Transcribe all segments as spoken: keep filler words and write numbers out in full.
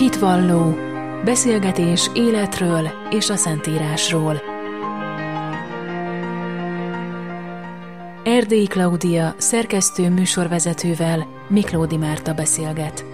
Hitvalló, beszélgetés életről és a Szentírásról. Erdélyi Klaudia szerkesztő műsorvezetővel Miklódi Márta beszélget.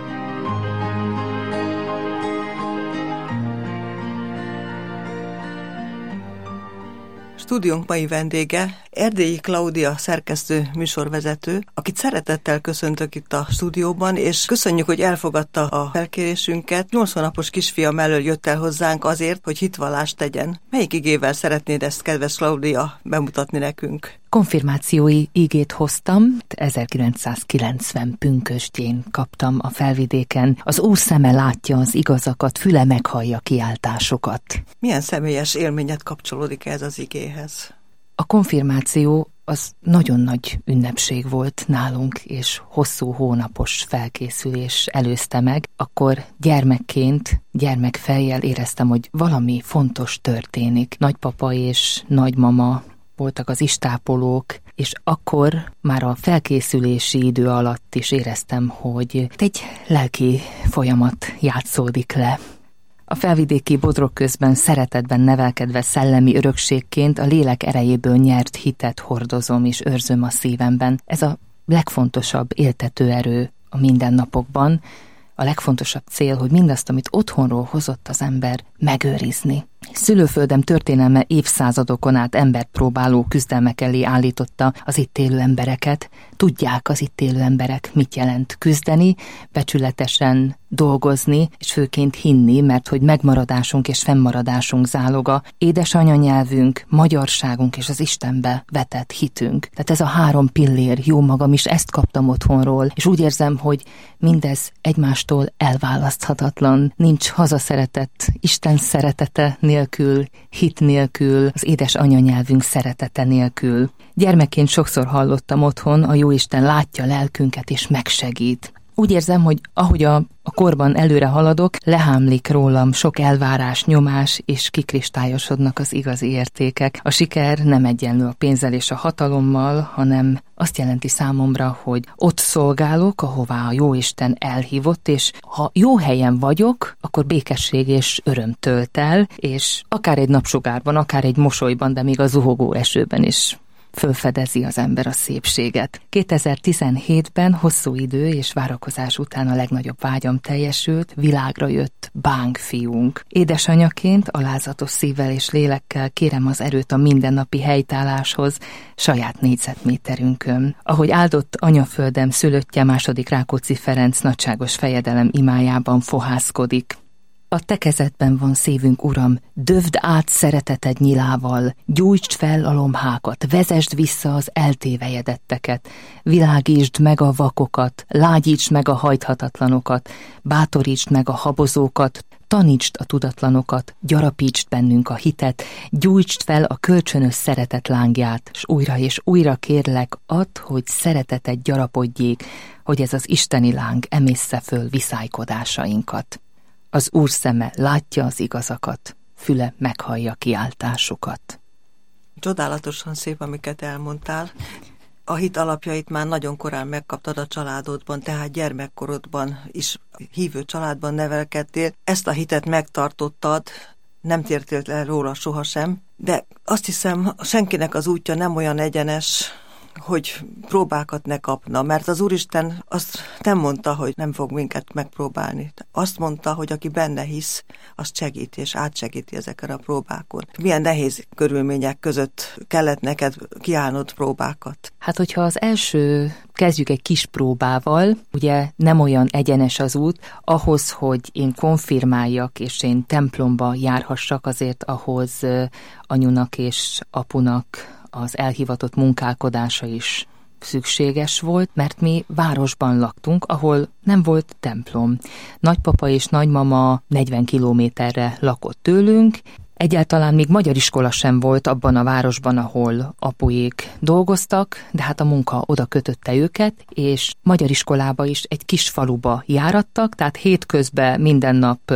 Stúdiónk mai vendége Erdélyi Klaudia szerkesztő műsorvezető, akit szeretettel köszöntök itt a stúdióban, és köszönjük, hogy elfogadta a felkérésünket. nyolc hónapos kisfia mellől jött el hozzánk azért, hogy hitvallást tegyen. Melyik igével szeretnéd ezt, kedves Klaudia, bemutatni nekünk? Konfirmációi igét hoztam, ezerkilencszázkilencven pünkösdjén kaptam a Felvidéken. Az Úr szeme látja az igazakat, füle meghallja kiáltásokat. Milyen személyes élményed kapcsolódik ez az igéhez? A konfirmáció az nagyon nagy ünnepség volt nálunk, és hosszú hónapos felkészülés előzte meg. Akkor gyermekként, gyermekfejjel éreztem, hogy valami fontos történik. Nagypapa és nagymama voltak az istápolók, és akkor már a felkészülési idő alatt is éreztem, hogy egy lelki folyamat játszódik le. A felvidéki bodrok közben szeretetben nevelkedve szellemi örökségként a lélek erejéből nyert hitet hordozom és őrzöm a szívemben. Ez a legfontosabb éltető erő a mindennapokban, a legfontosabb cél, hogy mindazt, amit otthonról hozott az ember, megőrizni. Szülőföldem történelme évszázadokon át embert próbáló küzdelmek elé állította az itt élő embereket. Tudják az itt élő emberek, mit jelent küzdeni, becsületesen dolgozni, és főként hinni, mert hogy megmaradásunk és fennmaradásunk záloga, édesanyanyelvünk, magyarságunk és az Istenbe vetett hitünk. Tehát ez a három pillér, jó magam is ezt kaptam otthonról, és úgy érzem, hogy mindez egymástól elválaszthatatlan. Nincs hazaszeretet, Isten szeretete nélkül, hit nélkül, az édes anyanyelvünk szeretete nélkül. Gyermekként sokszor hallottam otthon, a Jóisten látja lelkünket és megsegít. Úgy érzem, hogy ahogy a, a korban előre haladok, lehámlik rólam sok elvárás, nyomás, és kikristályosodnak az igazi értékek. A siker nem egyenlő a pénzzel és a hatalommal, hanem azt jelenti számomra, hogy ott szolgálok, ahová a Jóisten elhívott, és ha jó helyen vagyok, akkor békesség és öröm tölt el, és akár egy napsugárban, akár egy mosolyban, de még a zuhogó esőben is fölfedezi az ember a szépséget. kétezer-tizenhétben hosszú idő és várakozás után a legnagyobb vágyam teljesült, világra jött Bánk fiunk. Édesanyaként, alázatos szívvel és lélekkel kérem az erőt a mindennapi helytálláshoz saját négyzetméterünkön. Ahogy áldott anyaföldem szülöttje második Rákóczi Ferenc nagyságos fejedelem imájában fohászkodik. A te kezedben van szívünk, Uram, dövd át szereteted nyilával, gyújtsd fel a lomhákat, vezesd vissza az eltévejedetteket, világítsd meg a vakokat, lágyítsd meg a hajthatatlanokat, bátorítsd meg a habozókat, tanítsd a tudatlanokat, gyarapítsd bennünk a hitet, gyújtsd fel a kölcsönös szeretet lángját, s újra és újra kérlek, add, hogy szereteted gyarapodjék, hogy ez az isteni láng emészze föl viszálykodásainkat. Az Úr szeme látja az igazakat, füle meghallja kiáltásukat. Csodálatosan szép, amiket elmondtál. A hit alapjait már nagyon korán megkaptad a családodban, tehát gyermekkorodban is hívő családban nevelkedtél. Ezt a hitet megtartottad, nem tértél el róla sohasem, de azt hiszem, senkinek az útja nem olyan egyenes, hogy próbákat ne kapna, mert az Úristen azt nem mondta, hogy nem fog minket megpróbálni. Azt mondta, hogy aki benne hisz, azt segít és átsegíti ezeken a próbákon. Milyen nehéz körülmények között kellett neked kiállnod próbákat? Hát, hogyha az első, kezdjük egy kis próbával, ugye nem olyan egyenes az út, ahhoz, hogy én konfirmáljak és én templomba járhassak, azért ahhoz anyunak és apunak az elhivatott munkálkodása is szükséges volt, mert mi városban laktunk, ahol nem volt templom. Nagypapa és nagymama negyven kilométerre lakott tőlünk, egyáltalán még magyar iskola sem volt abban a városban, ahol apuék dolgoztak, de hát a munka oda kötötte őket, és magyar iskolába is egy kis faluba járattak, tehát hétközben minden nap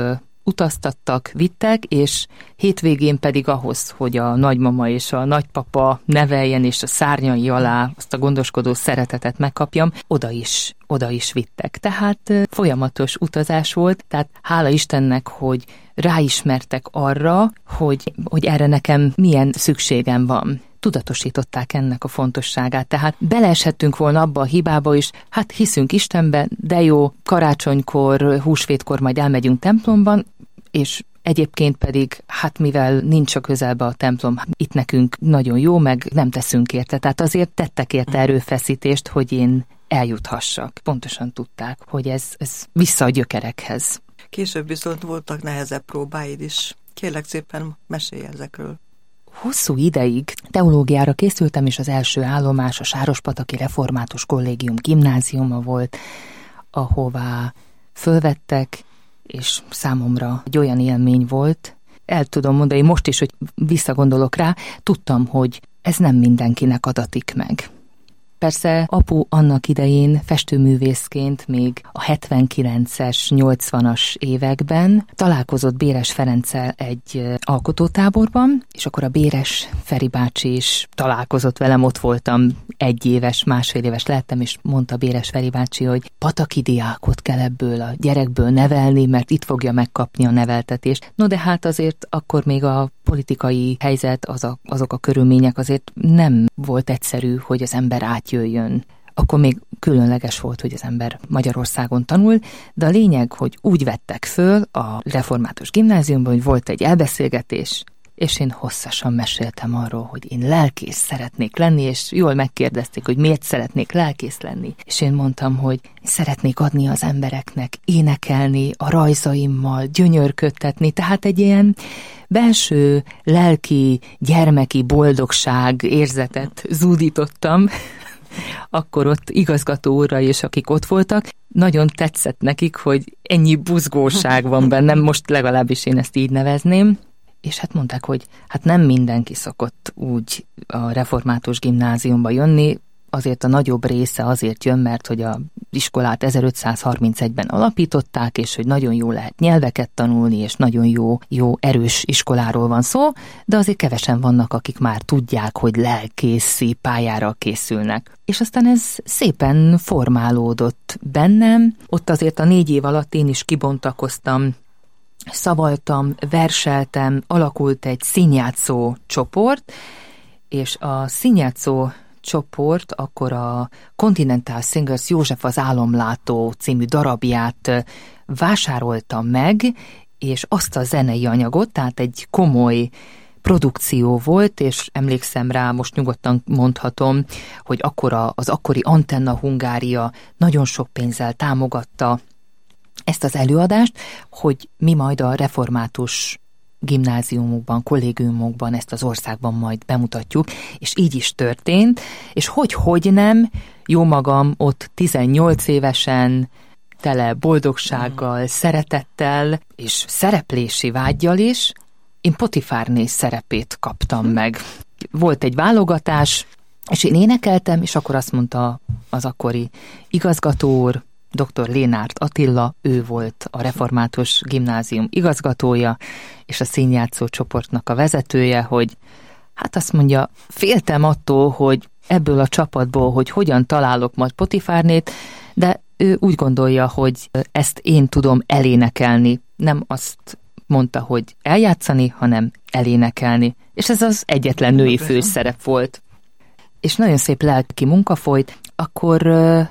utaztattak, vittek, és hétvégén pedig ahhoz, hogy a nagymama és a nagypapa neveljen, és a szárnyai alá azt a gondoskodó szeretetet megkapjam, oda is, oda is vittek. Tehát folyamatos utazás volt, tehát hála Istennek, hogy ráismertek arra, hogy, hogy erre nekem milyen szükségem van. Tudatosították ennek a fontosságát, tehát beleeshettünk volna abba a hibába is, hát hiszünk Istenbe, de jó, karácsonykor, húsvétkor majd elmegyünk templomban, és egyébként pedig, hát mivel nincs a közelbe a templom, itt nekünk nagyon jó, meg nem teszünk érte, tehát azért tettek érte erőfeszítést, hogy én eljuthassak. Pontosan tudták, hogy ez, ez vissza a gyökerekhez. Később viszont voltak nehezebb próbáid is. Kérlek szépen, mesélj ezekről. Hosszú ideig teológiára készültem, és az első állomás a Sárospataki Református Kollégium gimnáziuma volt, ahová fölvettek, és számomra egy olyan élmény volt. El tudom mondani most is, hogy visszagondolok rá, tudtam, hogy ez nem mindenkinek adatik meg. Persze apu annak idején festőművészként még a hetvenkilences, nyolcvanas években találkozott Béres Ferenccel egy alkotótáborban, és akkor a Béres Feri bácsi is találkozott velem, ott voltam egy éves, másfél éves lettem, és mondta Béres Feri bácsi, hogy pataki diákot kell ebből a gyerekből nevelni, mert itt fogja megkapni a neveltetést. No de hát azért akkor még a politikai helyzet, az a, azok a körülmények azért nem volt egyszerű, hogy az ember átjöjjön. Akkor még különleges volt, hogy az ember Magyarországon tanul, de a lényeg, hogy úgy vettek föl a református gimnáziumban, hogy volt egy elbeszélgetés, és én hosszasan meséltem arról, hogy én lelkész szeretnék lenni, és jól megkérdezték, hogy miért szeretnék lelkész lenni. És én mondtam, hogy szeretnék adni az embereknek, énekelni, a rajzaimmal, gyönyörködtetni, tehát egy ilyen belső, lelki, gyermeki boldogság érzetet zúdítottam. Akkor ott igazgató úrra és akik ott voltak, nagyon tetszett nekik, hogy ennyi buzgóság van bennem, most legalábbis én ezt így nevezném. És hát mondták, hogy hát nem mindenki szokott úgy a református gimnáziumba jönni, azért a nagyobb része azért jön, mert hogy a iskolát ezerötszázharmincegyben alapították, és hogy nagyon jó lehet nyelveket tanulni, és nagyon jó, jó erős iskoláról van szó, de azért kevesen vannak, akik már tudják, hogy lelkészi pályára készülnek. És aztán ez szépen formálódott bennem, ott azért a négy év alatt én is kibontakoztam, szavaltam, verseltem, alakult egy színjátszó csoport, és a színjátszó csoport akkor a Continental Singers József az álomlátó című darabját vásárolta meg, és azt a zenei anyagot, tehát egy komoly produkció volt, és emlékszem rá, most nyugodtan mondhatom, hogy akkor a, az akkori Antenna Hungária nagyon sok pénzzel támogatta ezt az előadást, hogy mi majd a református gimnáziumokban, kollégiumokban ezt az országban majd bemutatjuk, és így is történt, és hogy-hogy nem, jó magam ott tizennyolc évesen, tele boldogsággal, mm. szeretettel, és szereplési vággyal is, én Potifárné szerepét kaptam mm. meg. Volt egy válogatás, és én énekeltem, és akkor azt mondta az akkori igazgató úr, doktor Lénárt Attila, ő volt a református gimnázium igazgatója, és a színjátszó csoportnak a vezetője, hogy hát azt mondja, féltem attól, hogy ebből a csapatból, hogy hogyan találok majd Potifárnét, de ő úgy gondolja, hogy ezt én tudom elénekelni. Nem azt mondta, hogy eljátszani, hanem elénekelni. És ez az egyetlen női főszerep volt. És nagyon szép lelki munka folyt, akkor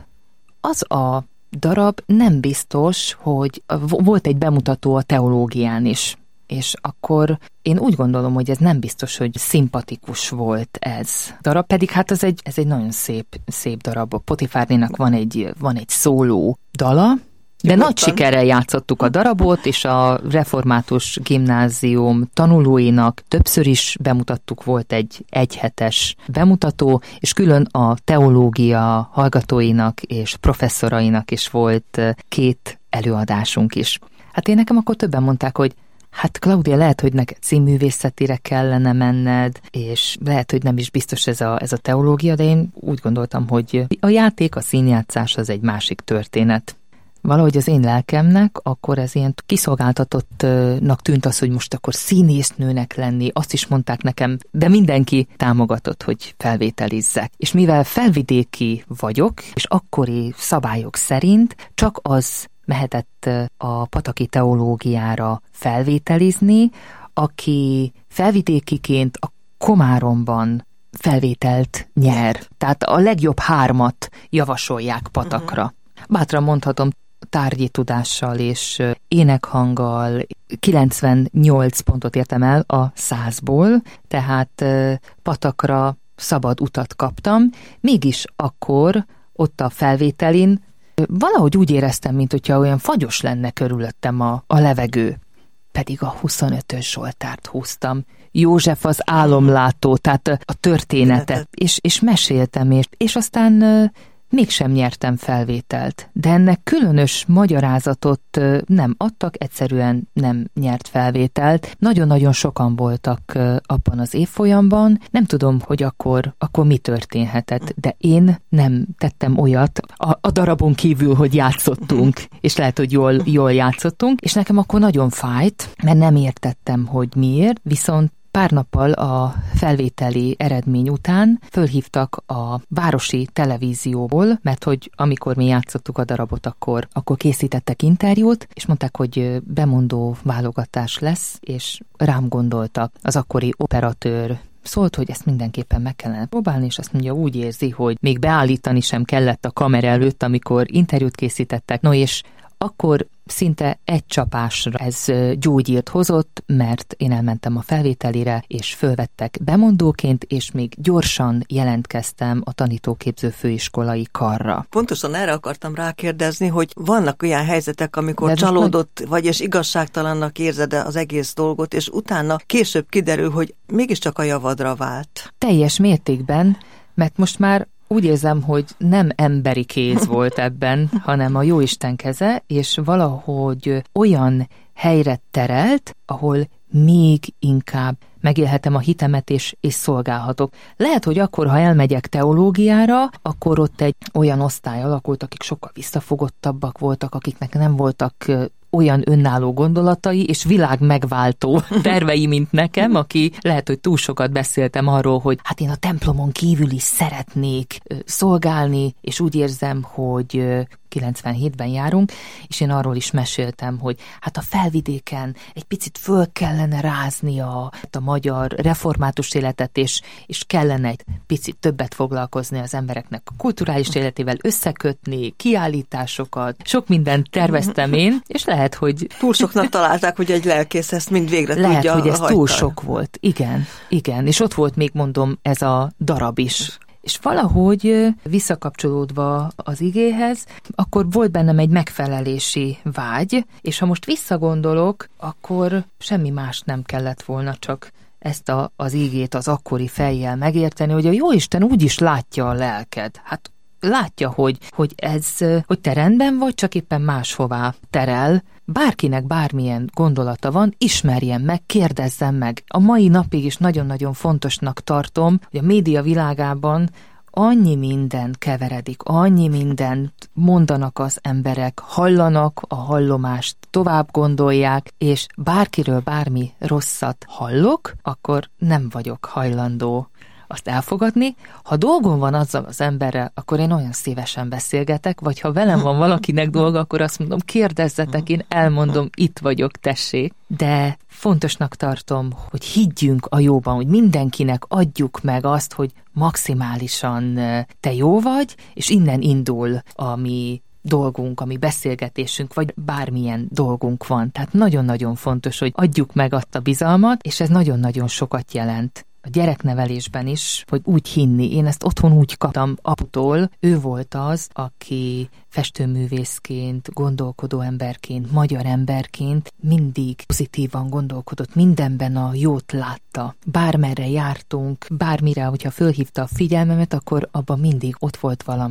az a darab nem biztos, hogy volt egy bemutató a teológián is, és akkor én úgy gondolom, hogy ez nem biztos, hogy szimpatikus volt ez. Darab pedig hát ez egy, ez egy nagyon szép, szép darab. Potifárnénak van egy, van egy szóló dala, de Jogottan. Nagy sikerrel játszottuk a darabot, és a református gimnázium tanulóinak többször is bemutattuk, volt egy egyhetes bemutató, és külön a teológia hallgatóinak és professzorainak is volt két előadásunk is. Hát én nekem akkor többen mondták, hogy hát Klaudia, lehet, hogy neked színművészetire kellene menned, és lehet, hogy nem is biztos ez a, ez a teológia, de én úgy gondoltam, hogy a játék, a színjátszás az egy másik történet. valahogy az én lelkemnek akkor ez ilyen kiszolgáltatottnak tűnt az, hogy most akkor színésznőnek lenni, azt is mondták nekem, de mindenki támogatott, hogy felvételizzek. És mivel felvidéki vagyok, és akkori szabályok szerint csak az mehetett a pataki teológiára felvételizni, aki felvidékiként a Komáromban felvételt nyer. Tehát a legjobb hármat javasolják Patakra. Uh-huh. Bátran mondhatom, tárgyi tudással és énekhanggal kilencvennyolc pontot értem el a százból, tehát Patakra szabad utat kaptam, mégis akkor ott a felvételin valahogy úgy éreztem, mint hogyha olyan fagyos lenne körülöttem a, a levegő. Pedig a huszonötös Zsoltárt húztam. József az álomlátó, tehát a történetet, és, és meséltem, és, és aztán uh, mégsem nyertem felvételt. De ennek különös magyarázatot uh, nem adtak, egyszerűen nem nyert felvételt. Nagyon-nagyon sokan voltak uh, abban az évfolyamban. Nem tudom, hogy akkor, akkor mi történhetett, de én nem tettem olyat a, a darabon kívül, hogy játszottunk, és lehet, hogy jól, jól játszottunk, és nekem akkor nagyon fájt, mert nem értettem, hogy miért, viszont pár nappal a felvételi eredmény után fölhívtak a városi televízióból, mert hogy amikor mi játszottuk a darabot, akkor, akkor készítettek interjút, és mondták, hogy bemondó válogatás lesz, és rám gondoltak. Az akkori operatőr szólt, hogy ezt mindenképpen meg kellene próbálni, és azt mondja, úgy érzi, hogy még beállítani sem kellett a kamera előtt, amikor interjút készítettek. No, és akkor szinte egy csapásra ez gyógyírt hozott, mert én elmentem a felvételire, és fölvettek bemondóként, és még gyorsan jelentkeztem a tanítóképző főiskolai karra. Pontosan erre akartam rákérdezni, hogy vannak olyan helyzetek, amikor de csalódott nagy... vagy, és igazságtalannak érzed az egész dolgot, és utána később kiderül, hogy mégiscsak a javadra vált. Teljes mértékben, mert most már úgy érzem, hogy nem emberi kéz volt ebben, hanem a Jóisten keze, és valahogy olyan helyre terelt, ahol még inkább megélhetem a hitemet, és, és szolgálhatok. Lehet, hogy akkor, ha elmegyek teológiára, akkor ott egy olyan osztály alakult, akik sokkal visszafogottabbak voltak, akiknek nem voltak olyan önálló gondolatai és világ megváltó tervei, mint nekem, aki lehet, hogy túl sokat beszéltem arról, hogy hát én a templomon kívül is szeretnék szolgálni, és úgy érzem, hogy kilencvenhétben járunk, és én arról is meséltem, hogy hát a felvidéken egy picit föl kellene rázni a, a magyar református életet, és, és kellene egy picit többet foglalkozni az embereknek a kulturális életével, összekötni, kiállításokat, sok mindent terveztem én, és lehet, hogy... Túl soknak találták, hogy egy lelkész ezt mind végre lehet, tudja hogy ez hajtani. Túl sok volt. Igen, igen. És ott volt még, mondom, ez a darab is. És valahogy visszakapcsolódva az igéhez, akkor volt bennem egy megfelelési vágy, és ha most visszagondolok, akkor semmi más nem kellett volna, csak ezt a, az igét az akkori fejjel megérteni, hogy a Jóisten úgy is látja a lelked. Hát látja, hogy, hogy ez, hogy te rendben vagy, csak éppen máshová terel. Bárkinek bármilyen gondolata van, ismerjen meg, kérdezzen meg. A mai napig is nagyon-nagyon fontosnak tartom, hogy a média világában annyi minden keveredik, annyi mindent mondanak az emberek, hallanak a hallomást, tovább gondolják, és bárkiről bármi rosszat hallok, akkor nem vagyok hajlandó azt elfogadni. Ha dolgom van azzal az emberrel, akkor én olyan szívesen beszélgetek, vagy ha velem van valakinek dolga, akkor azt mondom, kérdezzetek, én elmondom, itt vagyok, tessék. De fontosnak tartom, hogy higgyünk a jóban, hogy mindenkinek adjuk meg azt, hogy maximálisan te jó vagy, és innen indul a mi dolgunk, ami beszélgetésünk, vagy bármilyen dolgunk van. Tehát nagyon-nagyon fontos, hogy adjuk meg azt a bizalmat, és ez nagyon-nagyon sokat jelent. A gyereknevelésben is, hogy úgy hinni. Én ezt otthon úgy kaptam aputól. Ő volt az, aki festőművészként, gondolkodó emberként, magyar emberként mindig pozitívan gondolkodott, mindenben a jót látta. Bármerre jártunk, bármire, hogyha fölhívta a figyelmemet, akkor abban mindig ott volt valami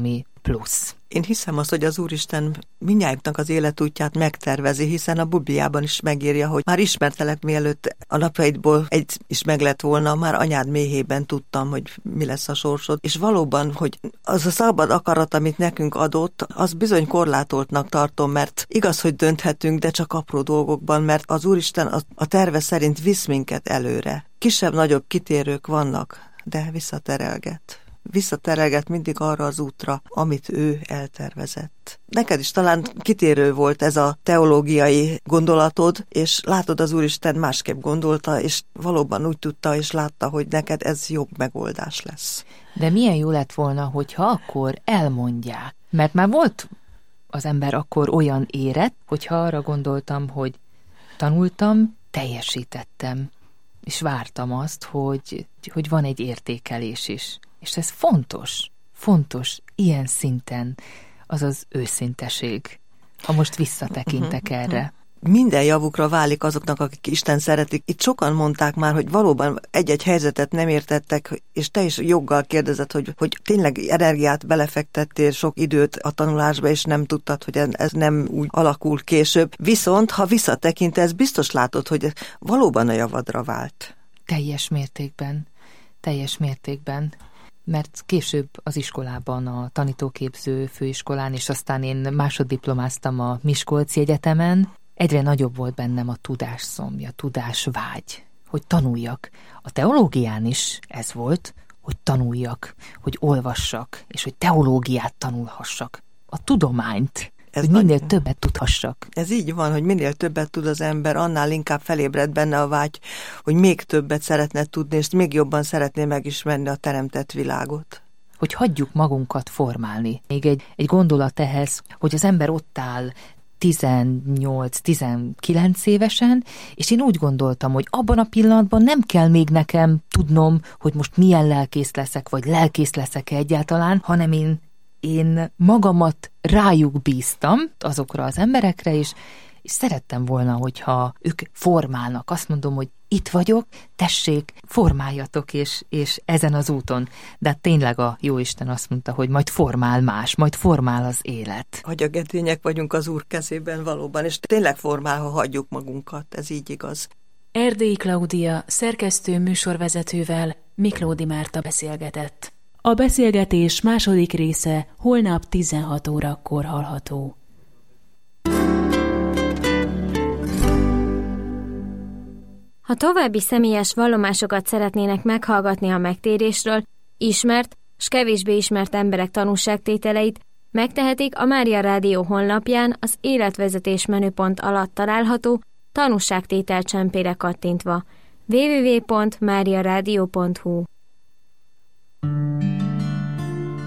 plusz. Én hiszem azt, hogy az Úristen mindnyájunknak az életútját megtervezi, hiszen a Bibliában is megírja, hogy már ismertelek, mielőtt a napjaidból egy is meg lett volna, már anyád méhében tudtam, hogy mi lesz a sorsod. És valóban, hogy az a szabad akarat, amit nekünk adott, az bizony korlátoltnak tartom, mert igaz, hogy dönthetünk, de csak apró dolgokban, mert az Úristen a, a terve szerint visz minket előre. Kisebb-nagyobb kitérők vannak, de visszaterelget. Visszaterelget mindig arra az útra, amit ő eltervezett. Neked is talán kitérő volt ez a teológiai gondolatod, és látod, az Úristen másképp gondolta, és valóban úgy tudta, és látta, hogy neked ez jobb megoldás lesz. De milyen jó lett volna, hogyha akkor elmondják. Mert már volt az ember akkor olyan érett, hogyha arra gondoltam, hogy tanultam, teljesítettem, és vártam azt, hogy, hogy van egy értékelés is. És ez fontos, fontos ilyen szinten, az az őszinteség, ha most visszatekintek erre. Minden javukra válik azoknak, akik Isten szeretik. Itt sokan mondták már, hogy valóban egy-egy helyzetet nem értettek, és te is joggal kérdezed, hogy, hogy tényleg energiát belefektettél, sok időt a tanulásba, és nem tudtad, hogy ez nem úgy alakul később. Viszont, ha visszatekintesz, biztos látod, hogy valóban a javadra vált. Teljes mértékben, teljes mértékben. Mert később az iskolában, a tanítóképző főiskolán, és aztán én másoddiplomáztam a Miskolci Egyetemen, egyre nagyobb volt bennem a tudásszomja, tudásvágy, hogy tanuljak. A teológián is ez volt, hogy tanuljak, hogy olvassak, és hogy teológiát tanulhassak. A tudományt, ez hogy minél nagy... többet tudhassak. Ez így van, hogy minél többet tud az ember, annál inkább felébred benne a vágy, hogy még többet szeretne tudni, és még jobban szeretné megismerni a teremtett világot. Hogy hagyjuk magunkat formálni. Még egy, egy gondolat ehhez, hogy az ember ott áll tizennyolc-tizenkilenc évesen, és én úgy gondoltam, hogy abban a pillanatban nem kell még nekem tudnom, hogy most milyen lelkész leszek, vagy lelkész leszek egyáltalán, hanem én Én magamat rájuk bíztam, azokra az emberekre is, és szerettem volna, hogyha ők formálnak. Azt mondom, hogy itt vagyok, tessék, formáljatok, és, és ezen az úton. De tényleg a Jóisten azt mondta, hogy majd formál más, majd formál az élet. Hagyagedények vagyunk az Úr kezében valóban, és tényleg formál, ha hagyjuk magunkat, ez így igaz. Erdélyi Klaudia szerkesztő műsorvezetővel Miklódi Márta beszélgetett. A beszélgetés második része holnap tizenhat órakor hallható. Ha további személyes vallomásokat szeretnének meghallgatni a megtérésről, ismert s kevésbé ismert emberek tanúságtételeit, megtehetik a Mária Rádió honlapján az életvezetés menüpont alatt található tanúságtétel csempére kattintva. double-u double-u double-u pont mária rádió pont hu